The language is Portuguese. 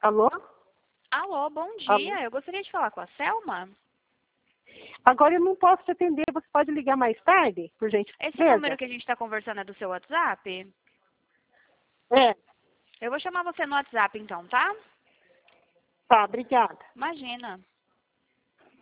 Alô? Alô, bom dia. Alô? Eu gostaria de falar com a Selma. Agora eu não posso te atender. Você pode ligar mais tarde, por gentileza? Esse número que a gente está conversando é do seu WhatsApp? É, Eu vou chamar você no WhatsApp então, tá? tá, obrigada. Imagina.